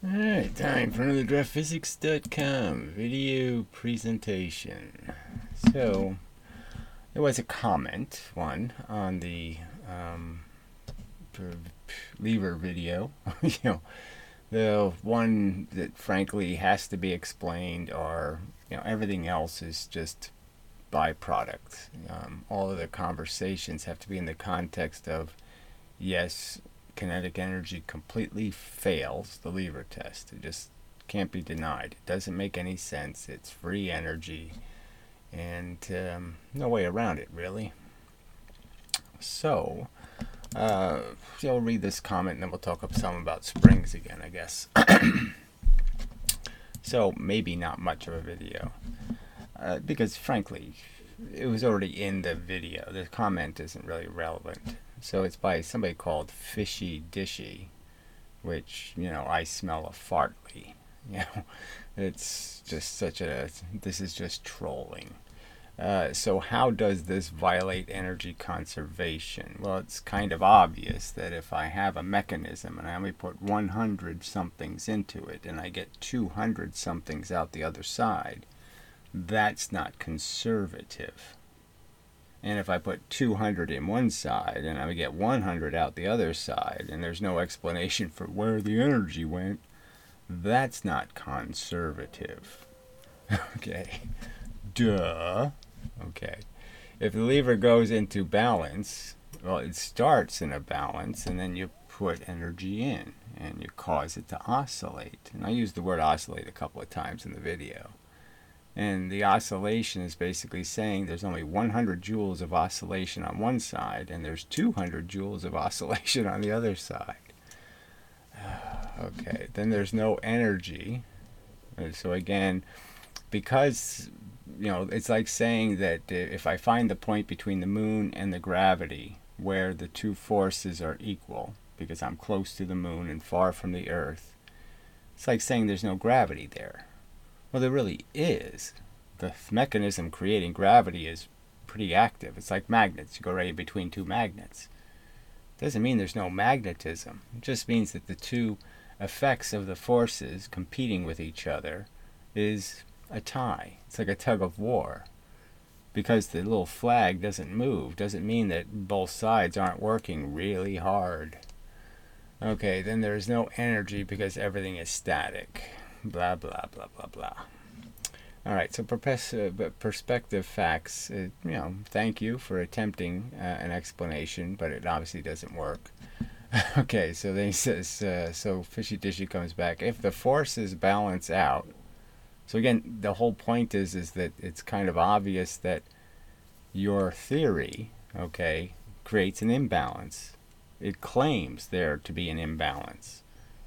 Alright, time for another DraftPhysics.com video presentation. So, there was a comment, one, on the lever video. you know, the one that frankly has to be explained, or everything else is just byproduct. All of the conversations have to be in the context of, yes, kinetic energy completely fails the lever test. It just can't be denied. It doesn't make any sense. It's free energy, and no way around it, really. So, I'll read this comment and then we'll talk some about springs again, I guess. So, maybe not much of a video. Because, frankly, it was already in the video. The comment isn't really relevant. So it's by somebody called Fishy Dishy, which, I smell a fartly. It's just this is just trolling. So how does this violate energy conservation? Well, it's kind of obvious that if I have a mechanism and I only put 100 somethings into it and I get 200 somethings out the other side, that's not conservative. And if I put 200 in one side and I get 100 out the other side and there's no explanation for where the energy went, that's not conservative. Okay. Duh. Okay. If the lever goes into balance, well, it starts in a balance and then you put energy in and you cause it to oscillate. And I used the word oscillate a couple of times in the video. And the oscillation is basically saying there's only 100 joules of oscillation on one side and there's 200 joules of oscillation on the other side. Okay, then there's no energy. So again, because it's like saying that if I find the point between the moon and the gravity where the two forces are equal, because I'm close to the moon and far from the earth, it's like saying there's no gravity there. Well, there really is. The mechanism creating gravity is pretty active. It's like magnets. You go right between two magnets. Doesn't mean there's no magnetism. It just means that the two effects of the forces competing with each other is a tie. It's like a tug of war. Because the little flag doesn't move doesn't mean that both sides aren't working really hard. Okay, then there's no energy because everything is static. Blah, blah, blah, blah, blah. All right, so perspective facts, thank you for attempting an explanation, but it obviously doesn't work. Okay, so then he says, so Fishy Dishy comes back. If the forces balance out, so again, the whole point is that it's kind of obvious that your theory, okay, creates an imbalance. It claims there to be an imbalance.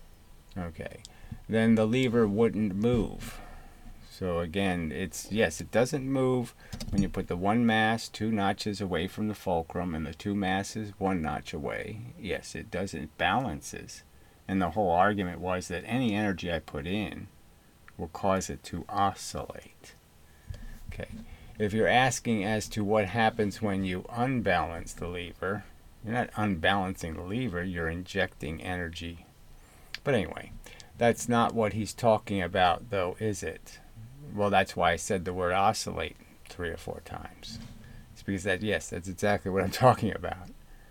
Okay, then the lever wouldn't move. So again, yes, it doesn't move when you put the one mass 2 notches away from the fulcrum and the 2 masses 1 notch away. Yes, it does. It balances. And the whole argument was that any energy I put in will cause it to oscillate. Okay. If you're asking as to what happens when you unbalance the lever, you're not unbalancing the lever, you're injecting energy. But anyway, that's not what he's talking about, though, is it? Well, that's why I said the word oscillate 3 or 4 times. It's because that's exactly what I'm talking about.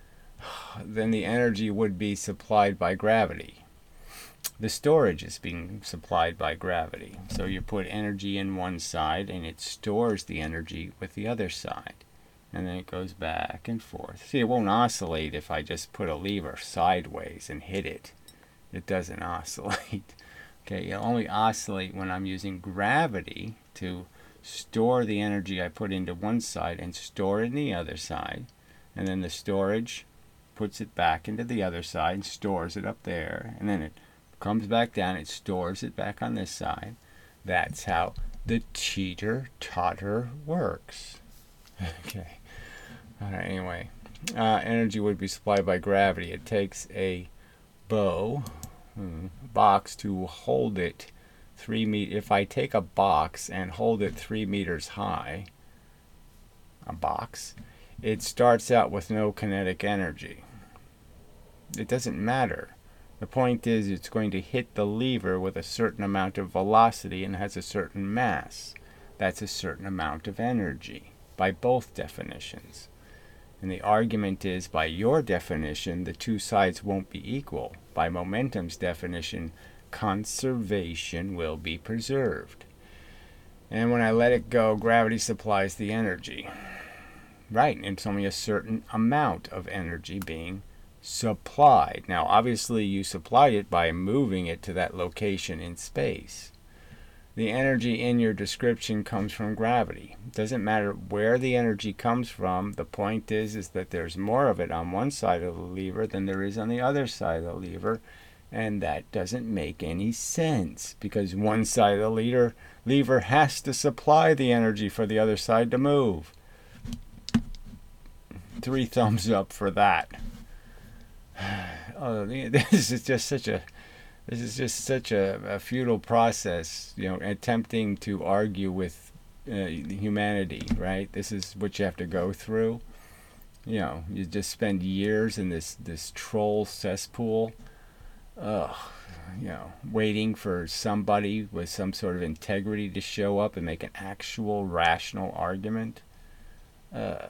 Then the energy would be supplied by gravity. The storage is being supplied by gravity. So you put energy in one side and it stores the energy with the other side. And then it goes back and forth. See, it won't oscillate if I just put a lever sideways and hit it. It doesn't oscillate. Okay, it'll only oscillate when I'm using gravity to store the energy I put into one side and store it in the other side. And then the storage puts it back into the other side and stores it up there. And then it comes back down, it stores it back on this side. That's how the teeter-totter works. Okay. All right, anyway. Energy would be supplied by gravity. It takes a box to hold it 3 meters. If I take a box and hold it 3 meters high, a box, it starts out with no kinetic energy. It doesn't matter. The point is it's going to hit the lever with a certain amount of velocity and has a certain mass. That's a certain amount of energy by both definitions. And the argument is, by your definition, the two sides won't be equal. By momentum's definition, conservation will be preserved. And when I let it go, gravity supplies the energy. Right, and it's only a certain amount of energy being supplied. Now, obviously, you supplied it by moving it to that location in space. The energy in your description comes from gravity. It doesn't matter where the energy comes from. The point is that there's more of it on one side of the lever than there is on the other side of the lever. And that doesn't make any sense, because one side of the lever has to supply the energy for the other side to move. 3 thumbs up for that. Oh, this is just such a futile process, attempting to argue with humanity, right? This is what you have to go through. You just spend years in this troll cesspool, waiting for somebody with some sort of integrity to show up and make an actual rational argument. God.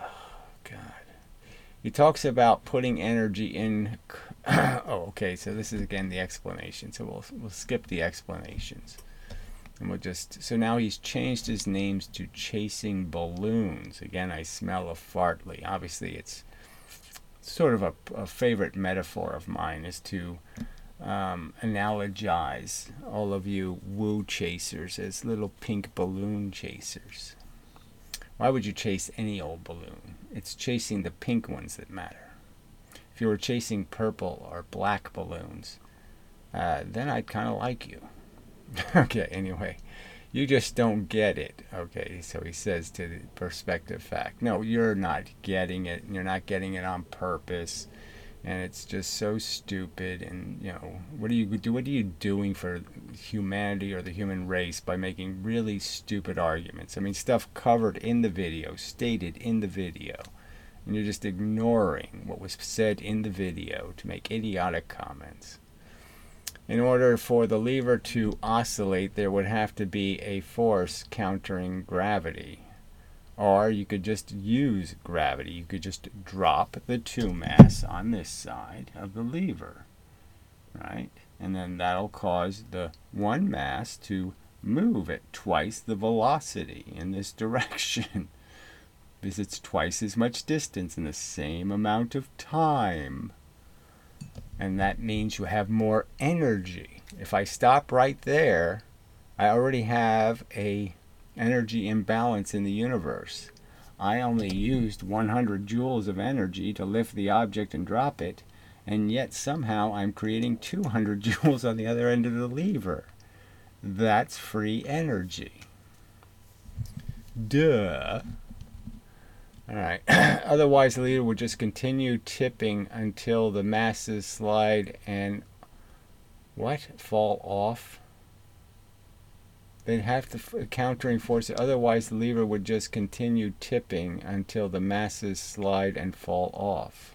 He talks about putting energy in. Oh, okay. So this is again the explanation. So we'll skip the explanations, and we'll just. So now he's changed his names to Chasing Balloons. Again, I smell a fartly. Obviously, it's sort of a favorite metaphor of mine is to analogize all of you woo chasers as little pink balloon chasers. Why would you chase any old balloon? It's chasing the pink ones that matter. If you were chasing purple or black balloons, then I'd kind of like you. Okay, anyway, you just don't get it. Okay, so he says to the perspective fact. No, you're not getting it, and you're not getting it on purpose. And it's just so stupid. And what are you doing for humanity or the human race by making really stupid arguments? I mean, stuff covered in the video, stated in the video, and you're just ignoring what was said in the video to make idiotic comments. In order for the lever to oscillate, there would have to be a force countering gravity. Or you could just use gravity. You could just drop the 2 mass on this side of the lever, right? And then that'll cause the 1 mass to move at twice the velocity in this direction, because it's twice as much distance in the same amount of time. And that means you have more energy. If I stop right there, I already have a energy imbalance in the universe. I only used 100 joules of energy to lift the object and drop it, and yet somehow I'm creating 200 joules on the other end of the lever. That's free energy. Duh. Alright, otherwise the lever would just continue tipping until the masses slide and fall off. They'd have to countering force it. Otherwise, the lever would just continue tipping until the masses slide and fall off.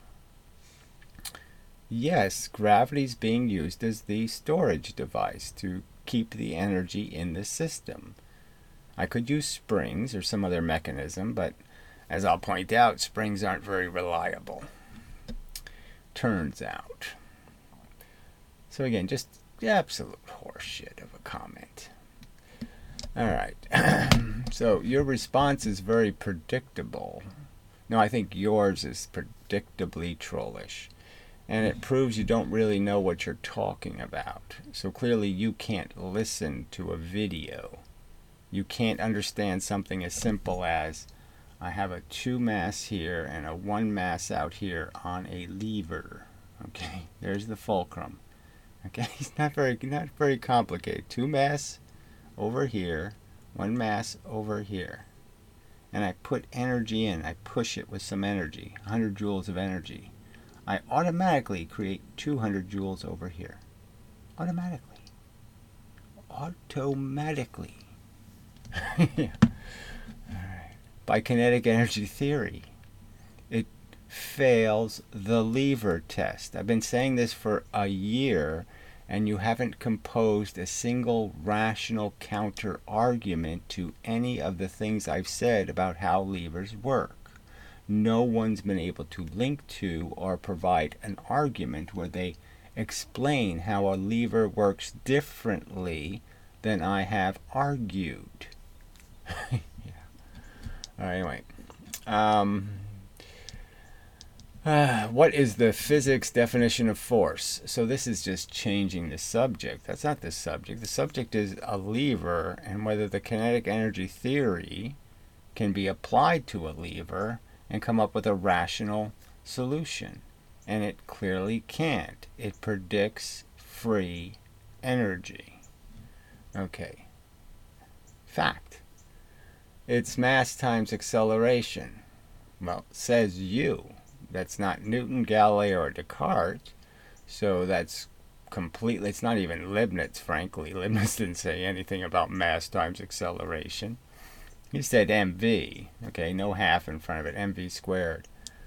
Yes, gravity's being used as the storage device to keep the energy in the system. I could use springs or some other mechanism, but as I'll point out, springs aren't very reliable. Turns out. So again, just absolute horseshit of a comment. Alright, so your response is very predictable. No, I think yours is predictably trollish. And it proves you don't really know what you're talking about. So clearly you can't listen to a video. You can't understand something as simple as, I have a 2 mass here and a 1 mass out here on a lever. Okay, there's the fulcrum. Okay, it's not very complicated. 2 mass over here, 1 mass over here, and I put energy in. I push it with some energy, 100 joules of energy. I automatically create 200 joules over here. Automatically. Yeah. All right. By kinetic energy theory, it fails the lever test. I've been saying this for a year, and you haven't composed a single rational counter argument to any of the things I've said about how levers work. No one's been able to link to or provide an argument where they explain how a lever works differently than I have argued. Yeah. All right, anyway. What is the physics definition of force? So this is just changing the subject. That's not the subject. The subject is a lever and whether the kinetic energy theory can be applied to a lever and come up with a rational solution. And it clearly can't. It predicts free energy. Okay. Fact. It's mass times acceleration. Well, says you. That's not Newton, Galileo, or Descartes. So that's completely, it's not even Leibniz, frankly. Leibniz didn't say anything about mass times acceleration. He said mv. Okay, no half in front of it, mv squared.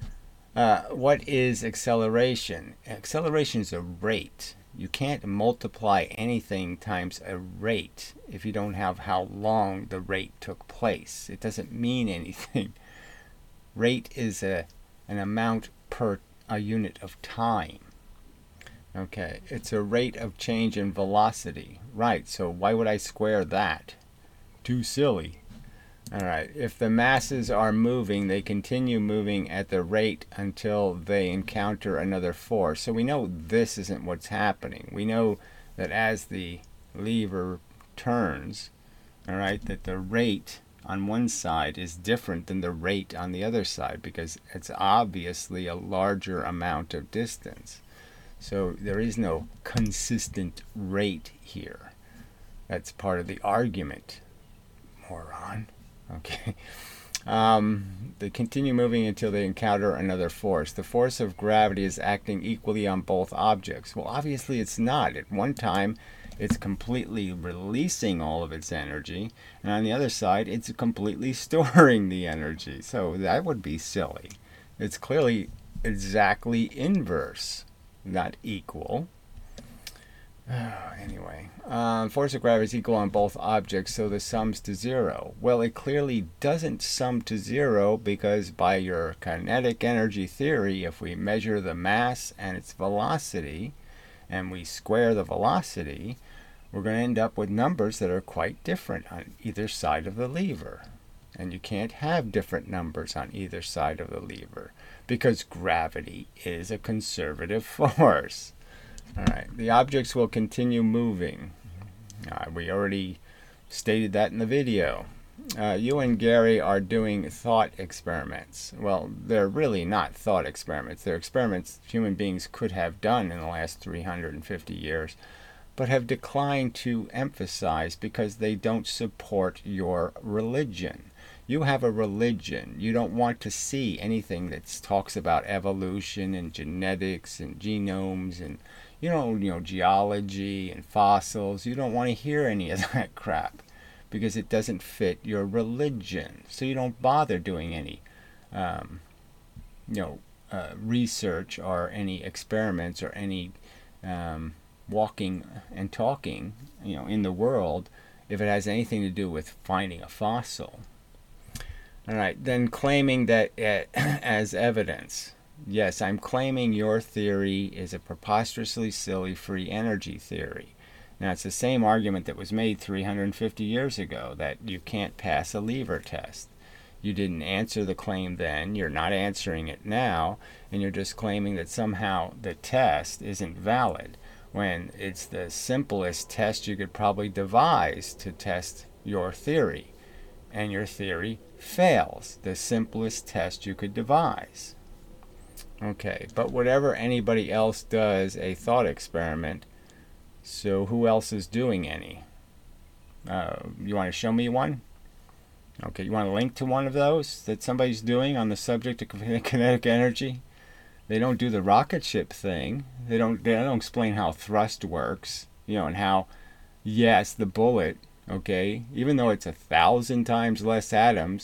What is acceleration? Acceleration is a rate. You can't multiply anything times a rate if you don't have how long the rate took place. It doesn't mean anything. Rate is an amount per a unit of time. Okay, it's a rate of change in velocity. Right, so why would I square that? Too silly. Alright, if the masses are moving, they continue moving at the rate until they encounter another force. So we know this isn't what's happening. We know that as the lever turns, alright, that the rate on one side is different than the rate on the other side because it's obviously a larger amount of distance. So there is no consistent rate here. That's part of the argument, moron. Okay. They continue moving until they encounter another force. The force of gravity is acting equally on both objects. Well, obviously it's not. At one time, it's completely releasing all of its energy, and on the other side, it's completely storing the energy. So that would be silly. It's clearly exactly inverse, not equal. Anyway, force of gravity is equal on both objects, so the sum's to zero. Well, it clearly doesn't sum to zero because by your kinetic energy theory, if we measure the mass and its velocity, and we square the velocity, we're going to end up with numbers that are quite different on either side of the lever. And you can't have different numbers on either side of the lever because gravity is a conservative force. All right, the objects will continue moving. We already stated that in the video. You and Gary are doing thought experiments. Well, they're really not thought experiments. They're experiments human beings could have done in the last 350 years, but have declined to emphasize because they don't support your religion. You have a religion. You don't want to see anything that talks about evolution and genetics and genomes and you know, geology and fossils. You don't want to hear any of that crap because it doesn't fit your religion. So you don't bother doing any, research or any experiments or any walking and talking, in the world if it has anything to do with finding a fossil. All right, then claiming that as evidence. Yes, I'm claiming your theory is a preposterously silly free energy theory. Now, it's the same argument that was made 350 years ago, that you can't pass a lever test. You didn't answer the claim then, you're not answering it now, and you're just claiming that somehow the test isn't valid, when it's the simplest test you could probably devise to test your theory. And your theory fails, the simplest test you could devise. Okay, but whatever anybody else does a thought experiment, so who else is doing any? You want to show me one? Okay, you want to link to one of those that somebody's doing on the subject of kinetic energy? They don't do the rocket ship thing. They don't explain how thrust works, and how, yes, the bullet, okay, even though it's 1,000 times less atoms,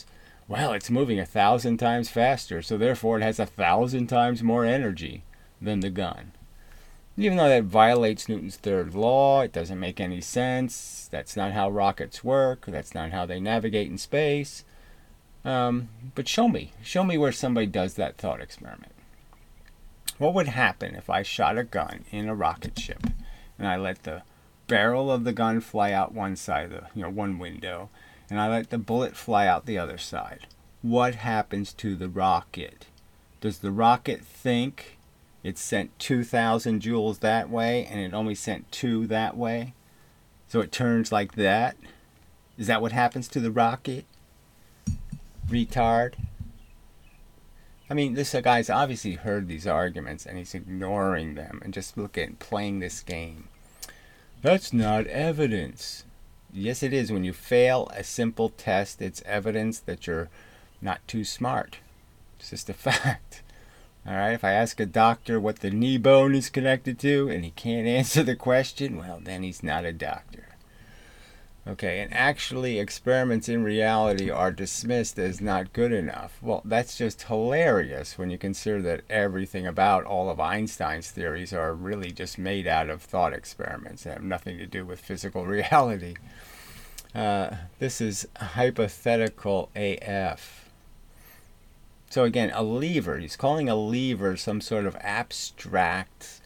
Well, it's moving 1,000 times faster, so therefore it has 1,000 times more energy than the gun. Even though that violates Newton's third law, it doesn't make any sense. That's not how rockets work. That's not how they navigate in space. But show me. Show me where somebody does that thought experiment. What would happen if I shot a gun in a rocket ship and I let the barrel of the gun fly out one side of the, one window, and I let the bullet fly out the other side? What happens to the rocket? Does the rocket think it sent 2,000 joules that way and it only sent 2 that way? So it turns like that? Is that what happens to the rocket? Retard. I mean, this guy's obviously heard these arguments and he's ignoring them and just playing this game. That's not evidence. Yes, it is. When you fail a simple test, it's evidence that you're not too smart. It's just a fact. Alright, if I ask a doctor what the knee bone is connected to and he can't answer the question, well, then he's not a doctor. Okay, and actually experiments in reality are dismissed as not good enough. Well, that's just hilarious when you consider that everything about all of Einstein's theories are really just made out of thought experiments that have nothing to do with physical reality. This is hypothetical AF. So again, a lever, he's calling a lever some sort of abstract,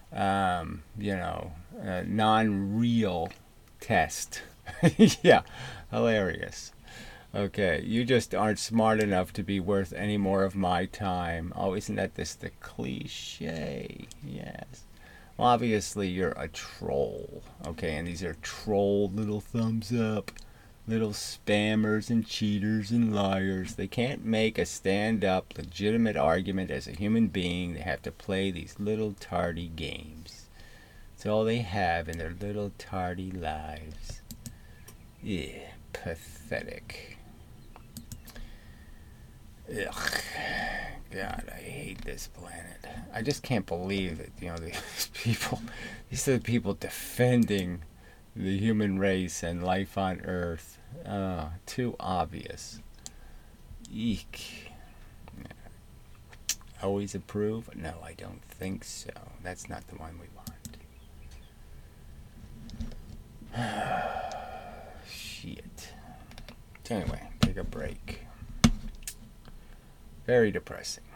non-real test. Yeah, hilarious. Okay, you just aren't smart enough to be worth any more of my time. Oh, isn't that the cliche? Yes. Well, obviously you're a troll. Okay, and these are troll little thumbs up. Little spammers and cheaters and liars. They can't make a stand-up, legitimate argument as a human being. They have to play these little tardy games. It's all they have in their little tardy lives. Yeah, pathetic. Ugh. God, I hate this planet. I just can't believe it. These are the people defending the human race and life on Earth. Too obvious. Eek. Always approve? No, I don't think so. That's not the one we want. Shit. Anyway, take a break. Very depressing.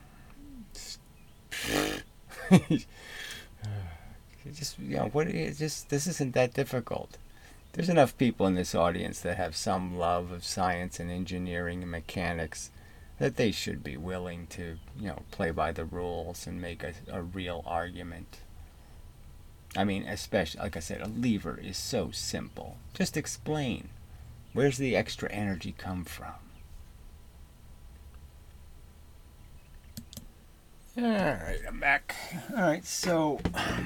This isn't that difficult. There's enough people in this audience that have some love of science and engineering and mechanics that they should be willing to, play by the rules and make a real argument. I mean, especially, like I said, a lever is so simple. Just explain. Where's the extra energy come from? Alright, I'm back. Alright, so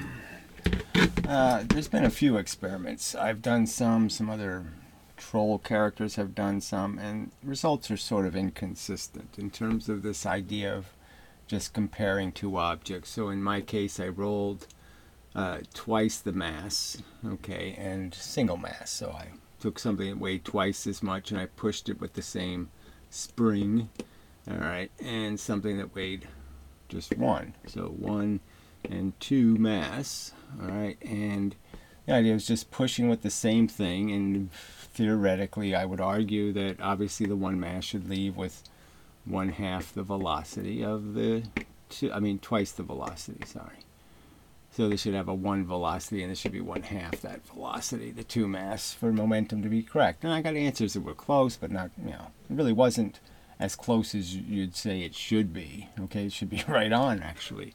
there's been a few experiments. I've done some other troll characters have done some, and results are sort of inconsistent in terms of this idea of just comparing two objects. So in my case, I rolled twice the mass, okay, and single mass. So I took something that weighed twice as much and I pushed it with the same spring, alright, and something that weighed just 1. So 1 and 2 mass, alright, and the idea was just pushing with the same thing, and theoretically I would argue that obviously the 1 mass should leave with 1/2 the velocity of the twice the velocity, sorry. So this should have a 1 velocity and this should be 1/2 that velocity, the 2 mass, for momentum to be correct. And I got answers that were close, but not, it really wasn't as close as you'd say it should be. Okay, it should be right on, actually.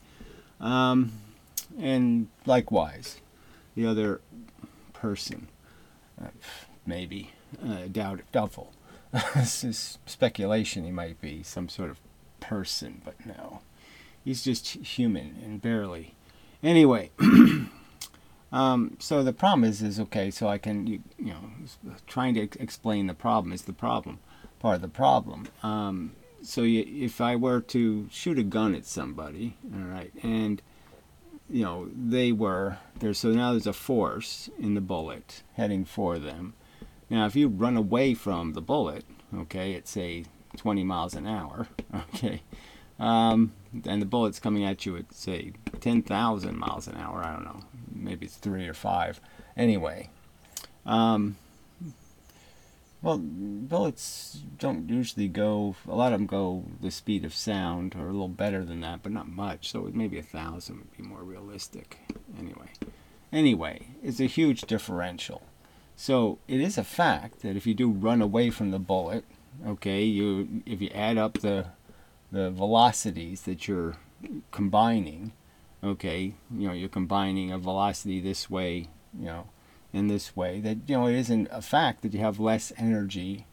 And likewise, the other person, maybe, doubtful. This is speculation. He might be some sort of person, but no. He's just human and barely. Anyway, so the problem is okay, so I can, trying to explain the problem is the problem. Part of the problem. If I were to shoot a gun at somebody, all right, and so now there's a force in the bullet heading for them. Now, if you run away from the bullet, okay, at say 20 miles an hour, okay, and the bullet's coming at you at, say, 10,000 miles an hour, I don't know, maybe it's 3 or 5. Anyway, well, bullets don't usually go, a lot of them go the speed of sound, or a little better than that, but not much, so maybe 1,000 would be more realistic. Anyway, it's a huge differential. So it is a fact that if you do run away from the bullet, okay, if you add up the velocities that you're combining, okay, you're combining a velocity this way, in this way, that it isn't a fact that you have less energy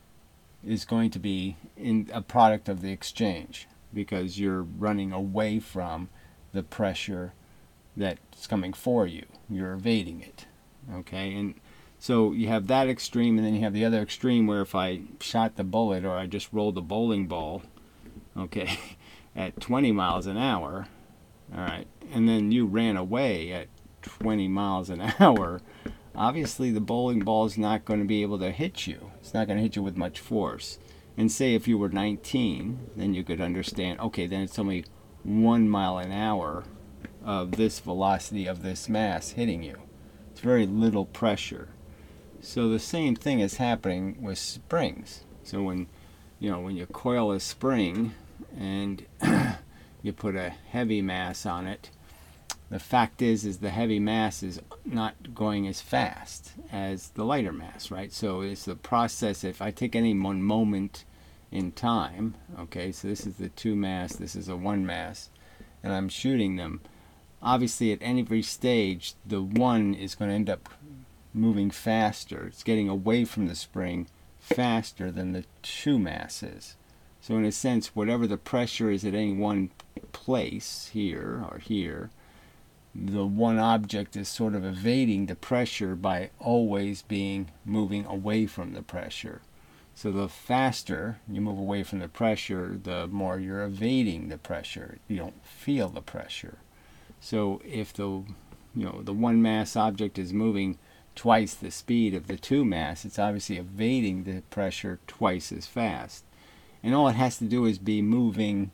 is going to be in a product of the exchange, because you're running away from the pressure that's coming for you. You're evading it, okay? And so you have that extreme, and then you have the other extreme where if I shot the bullet, or I just rolled a bowling ball, okay, at 20 miles an hour, all right, and then you ran away at 20 miles an hour, obviously the bowling ball is not going to be able to hit you. It's not going to hit you with much force. And say if you were 19, then you could understand, okay, then it's only 1 mile an hour of this velocity of this mass hitting you. It's very little pressure. So the same thing is happening with springs. So when you coil a spring and you put a heavy mass on it, the fact is the heavy mass is not going as fast as the lighter mass, right? So it's the process. If I take any one moment in time, okay, so this is the 2 mass, this is a 1 mass, and I'm shooting them, obviously at every stage the 1 is going to end up moving faster. It's getting away from the spring faster than the 2 mass is. So in a sense, whatever the pressure is at any one place, here or here, the one object is sort of evading the pressure by always moving away from the pressure. So the faster you move away from the pressure, the more you're evading the pressure. You don't feel the pressure. So if the 1 mass object is moving twice the speed of the 2 mass, it's obviously evading the pressure twice as fast. And all it has to do is be moving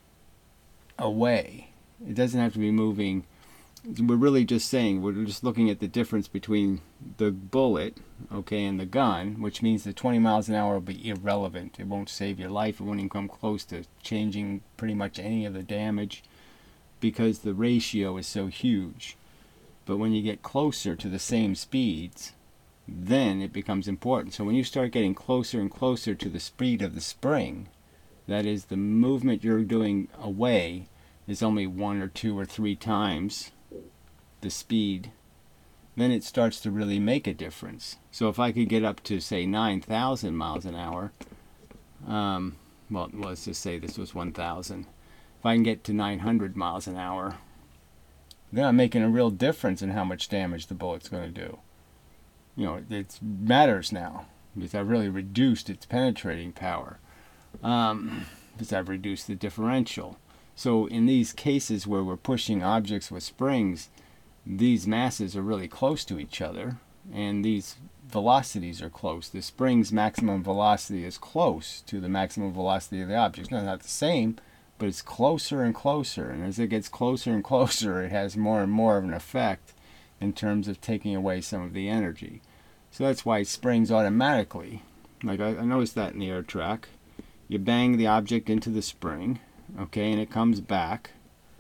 away. It doesn't have to be moving. We're really just saying, we're just looking at the difference between the bullet, okay, and the gun, which means the 20 miles an hour will be irrelevant. It won't save your life. It won't even come close to changing pretty much any of the damage, because the ratio is so huge. But when you get closer to the same speeds, then it becomes important. So when you start getting closer and closer to the speed of the spring, that is, the movement you're doing away is only 1 or 2 or 3 times the speed, then it starts to really make a difference. So if I could get up to, say, 9,000 miles an hour, well, let's just say this was 1,000. If I can get to 900 miles an hour, then I'm making a real difference in how much damage the bullet's going to do. It matters now, because I've really reduced its penetrating power, because I've reduced the differential. So in these cases where we're pushing objects with springs, these masses are really close to each other, and these velocities are close. The spring's maximum velocity is close to the maximum velocity of the object. It's not the same, but it's closer and closer, and as it gets closer and closer, it has more and more of an effect in terms of taking away some of the energy. So that's why springs automatically, like I noticed that in the air track, you bang the object into the spring, okay, and it comes back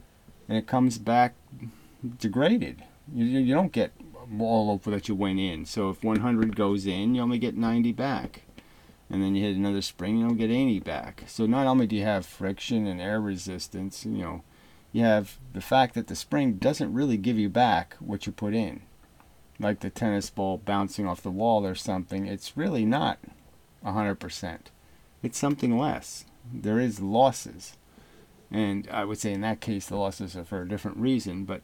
degraded. You don't get all over that you went in. So if 100 goes in, you only get 90 back. And then you hit another spring, you don't get 80 back. So not only do you have friction and air resistance, you have the fact that the spring doesn't really give you back what you put in. Like the tennis ball bouncing off the wall or something, it's really not 100%. It's something less. There is losses. And I would say in that case the losses are for a different reason, but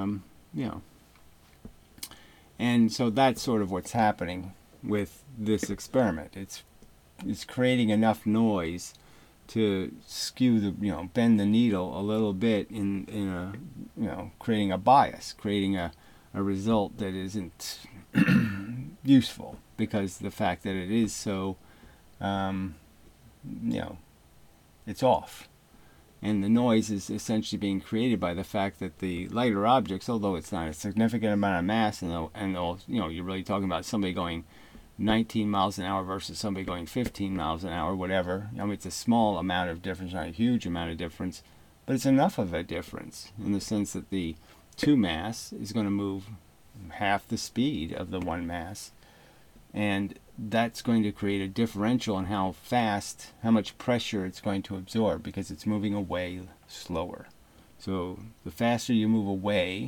and so that's sort of what's happening with this experiment. It's creating enough noise to skew the bend the needle a little bit in a creating a bias, creating a result that isn't useful, because the fact that it is so you know, it's off. And the noise is essentially being created by the fact that the lighter objects, although it's not a significant amount of mass, you're really talking about somebody going 19 miles an hour versus somebody going 15 miles an hour, whatever. I mean, it's a small amount of difference, not a huge amount of difference, but it's enough of a difference in the sense that the two mass is going to move half the speed of the one mass. And that's going to create a differential in how much pressure it's going to absorb, because it's moving away slower. So the faster you move away,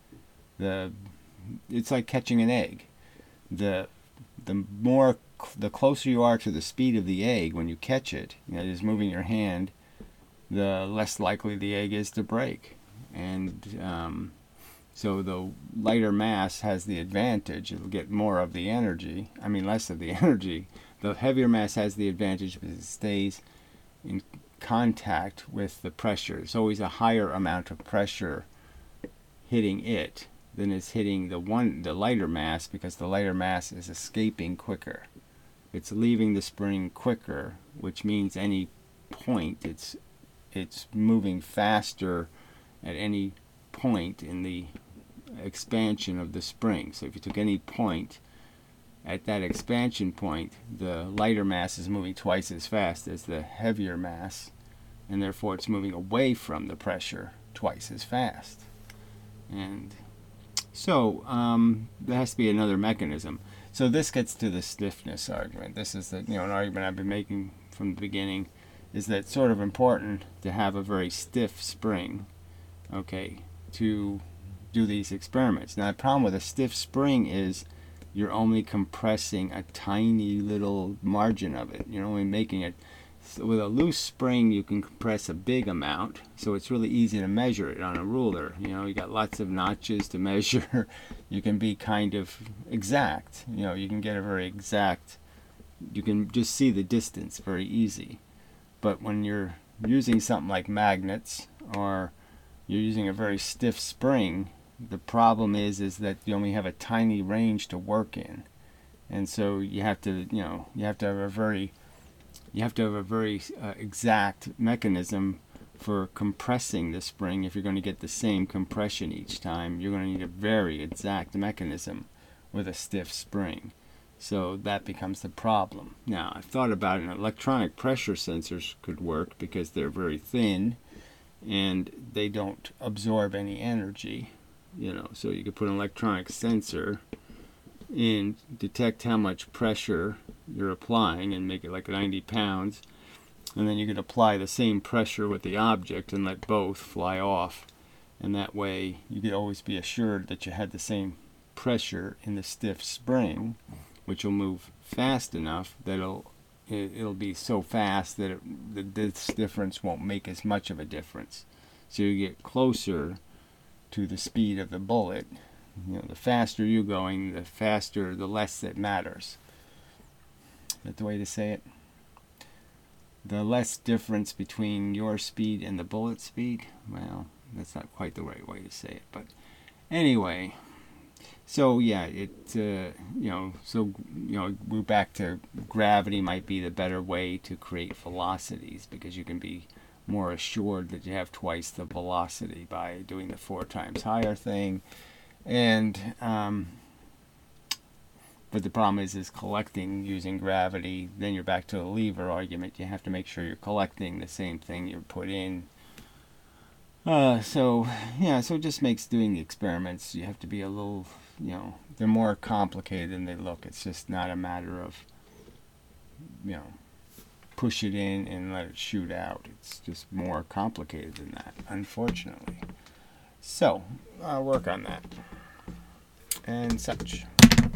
it's like catching an egg. The closer you are to the speed of the egg when you catch it, just moving your hand, the less likely the egg is to break. And so the lighter mass has the advantage. It'll get more of the energy. Less of the energy. The heavier mass has the advantage because it stays in contact with the pressure. There's always a higher amount of pressure hitting it than is hitting the lighter mass, because the lighter mass is escaping quicker. It's leaving the spring quicker, which means any point it's moving faster at any point in the expansion of the spring. So if you took any point at that expansion point, the lighter mass is moving twice as fast as the heavier mass, and therefore it's moving away from the pressure twice as fast. And so there has to be another mechanism. So this gets to the stiffness argument. This is an argument I've been making from the beginning, is that it's sort of important to have a very stiff spring, okay, to do these experiments. Now the problem with a stiff spring is you're only compressing a tiny little margin of it. You're only making it. So with a loose spring you can compress a big amount, so it's really easy to measure it on a ruler. You got lots of notches to measure. You can be kind of exact. You can get a very exact, you can just see the distance very easy. But when you're using something like magnets, or you're using a very stiff spring, the problem is that you only have a tiny range to work in, and so you have to have a very exact mechanism for compressing the spring. If you're going to get the same compression each time, you're going to need a very exact mechanism with a stiff spring. So that becomes the problem. Now I've thought about it. Electronic pressure sensors could work because they're very thin and they don't absorb any energy. So you could put an electronic sensor and detect how much pressure you're applying and make it like 90 pounds, and then you could apply the same pressure with the object and let both fly off, and that way you could always be assured that you had the same pressure in the stiff spring, which will move fast enough that it'll be so fast that this difference won't make as much of a difference. So you get closer to the speed of the bullet. The faster you're going, the less it matters. Is that the way to say it? The less difference between your speed and the bullet speed. Well, that's not quite the right way to say it, but anyway. So yeah, we're back to gravity might be the better way to create velocities, because you can be more assured that you have twice the velocity by doing the 4 times higher thing. And but the problem is collecting using gravity. Then you're back to a lever argument. You have to make sure you're collecting the same thing you put in. So it just makes doing the experiments, you have to be a little, they're more complicated than they look. It's just not a matter of, push it in and let it shoot out. It's just more complicated than that, unfortunately. So I'll work on that and such.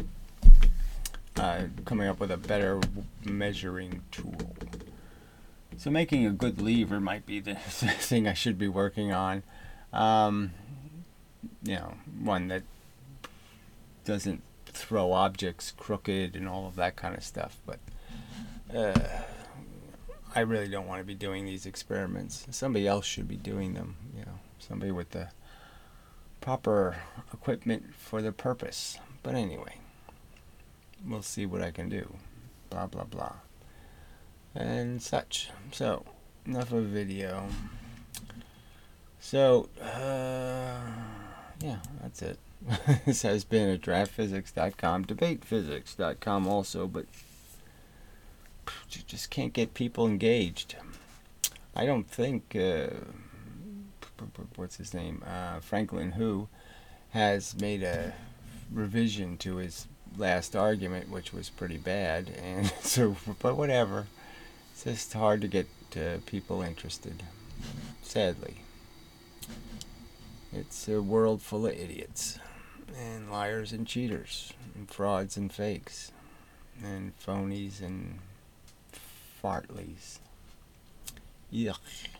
Coming up with a better measuring tool. So making a good lever might be the thing I should be working on. One that doesn't throw objects crooked and all of that kind of stuff. But I really don't want to be doing these experiments. Somebody else should be doing them. Somebody with the proper equipment for the purpose. But anyway, we'll see what I can do. Blah, blah, blah. and such. So, enough of video. So, yeah, that's it. This has been a draftphysics.com, debatephysics.com also, but you just can't get people engaged. I don't think, what's his name, Franklin Hu, has made a revision to his last argument, which was pretty bad, and so, but whatever. It's just hard to get people interested, sadly. It's a world full of idiots, and liars and cheaters, and frauds and fakes, and phonies and fartleys. Yuck.